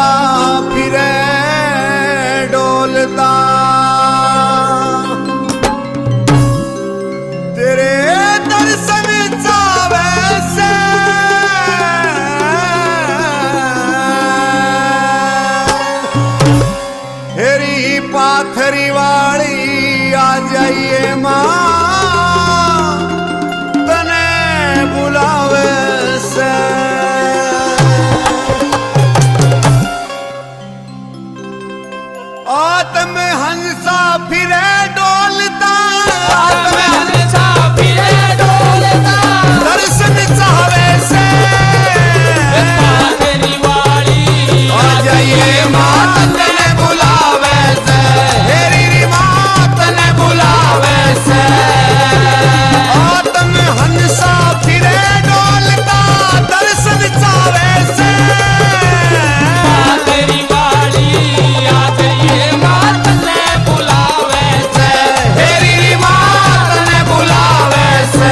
हंसा फिरे डोलता तेरे दर्शन चावे से हेरी पाथरी वाली आ जाइए माँ तने बुलावे से आत्म हंसा फिरे डोलता आत्म हंसा फिरे डोलता दर्शन चावे से पाथरी वाली आ जाइए माँ तने बुलावे से हेरी माँ तने बुलावे से आत्म हंसा फिरे डोलता दर्शन चावे से पाथरी वाली आ जाइए मात ने बुलावे से हेरी माँ तने बुलावे से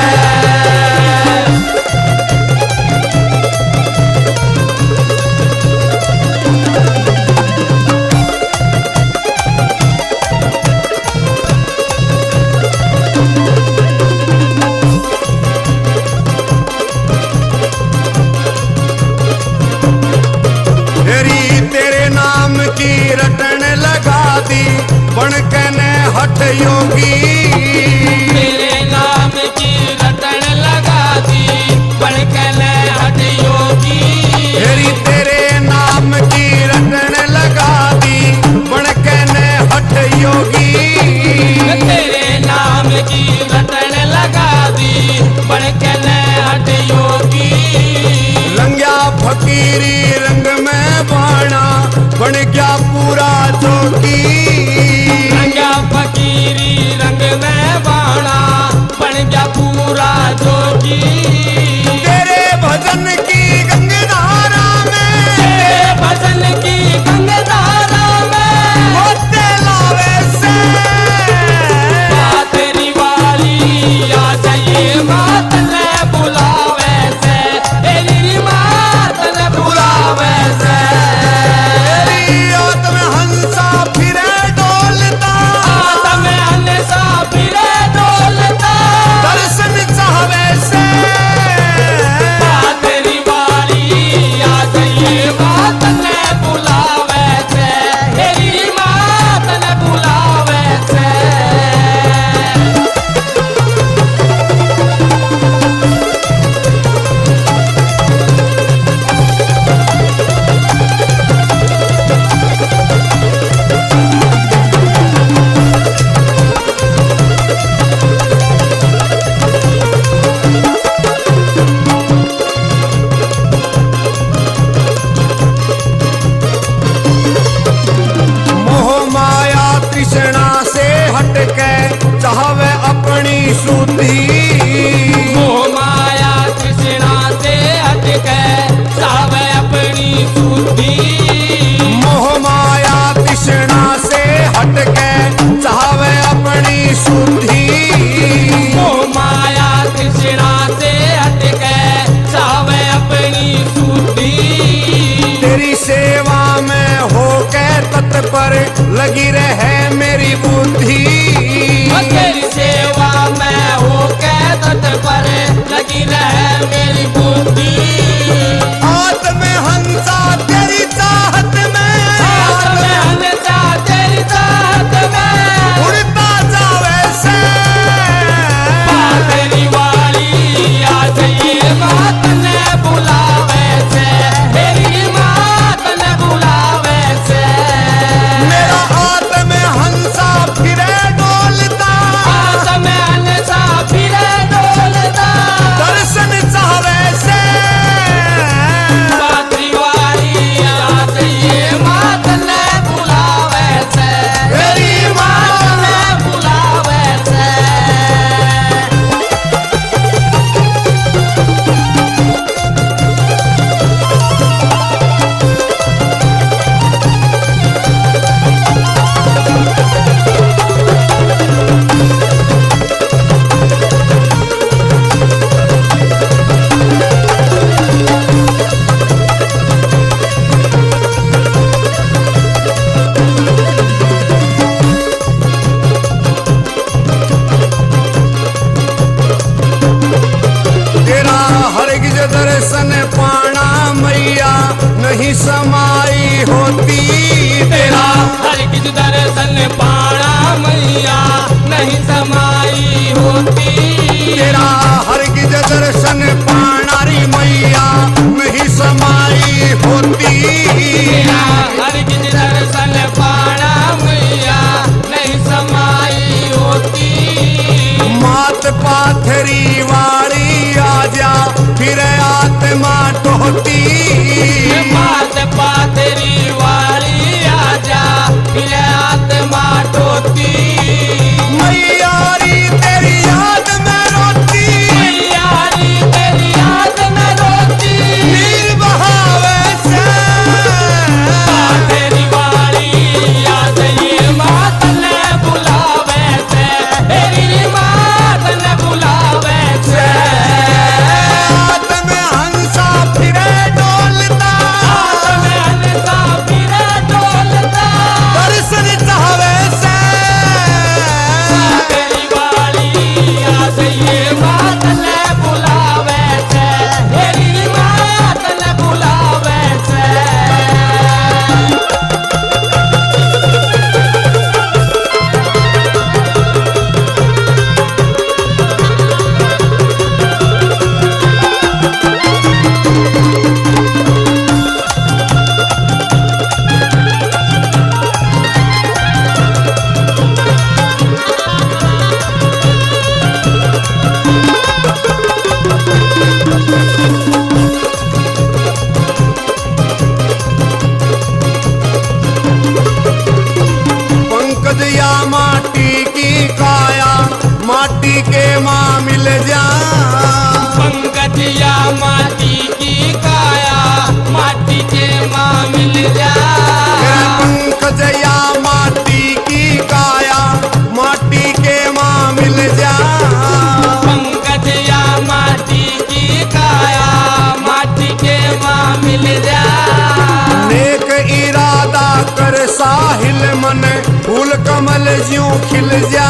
हेरी तेरे नाम की रटन लगा दी बन के ने हठ योगी तेरे नाम की रटन लगा दी बड़कन हट योगी हेरी तेरे नाम की रटन लगा दी बन के ने हठ योगी तेरे नाम की रटन लगा दी बड़कन हट योगी रंग्या फकीरी रंग में बाणा बन गया पूरा जोगी रंगा फकीरी रंग में बाणा बन गया पूरा जोगी तेरे भजन की गंगधारा में तेरे भजन की गंगधारा में होते लावे से पाथरी वाली आ जाइए मात ने बुलावे से तेरी मात ने बुलावे से तेरी आत्म हंसा फिरे डोलता आत्म हंसा फिरे डोलता दर्शन चाहवे से पाथरी वाली आ जाइए मात ने बुलावे से तेरी मात ने बुलावे से मोह माया तृष्णा से हटके चाहवे अपनी शुद्धि मोह माया तृष्णा से हटके चावे अपनी शुद्धि मोह माया तृष्णा से हटके चाहवे अपनी शुद्धि मोह माया तृष्णा से हटके चावे अपनी शुद्धि तेरी सेवा में होके तत्पर लगी रहे मेरी बुद्धि तेरी सेवा में होके तत्पर लगी रहे मेरी बुद्धि आत्म हंसा तेरी चाहत में आत्म हंसा तेरी चाहत में उड़ता जावे से पाथरी वाली आ जाइए मात ने बुलावे से तेरी मात ने बुलावे से मेरा आत्म दर्शन पाना मैया नहीं समाई होती तेरा हर गिज दर्शन पाना मैया नहीं समाई होती तेरा हरगिज दर्शन पानारी मैया नहीं समाई होती तेरा हर गिज दर्शन पाना मैया नहीं समाई होती मात पाथरी वाली आजा फिर आत्मा टोहती मात पाथरी वाली आजा फिर आत्मा टोती मैयारी तेरी याद में रोती मैयारी तेरी याद में रोती नीर बहावे से तेरी वाली याद ये मात ने बुलावे से तेरी मात ने बुलावे से हाथ में हंसा फिरे डोलता में हंसा फिरे डोलता दर्शन चाहवे से तेरी वाली याद ये मात ने बुलावे से तेरी मात ने बुलावे से पंकज या माटी की काया माटी के माँ मिल जा पंकज या माटी की काया माटी के माँ मिल जा पंकज या माटी की काया माटी के माँ मिल जा पंकज या माटी की काया माटी के माँ मिल जा नेक इरादा कर साहिल मन फूल कमल ज्यों खिल जा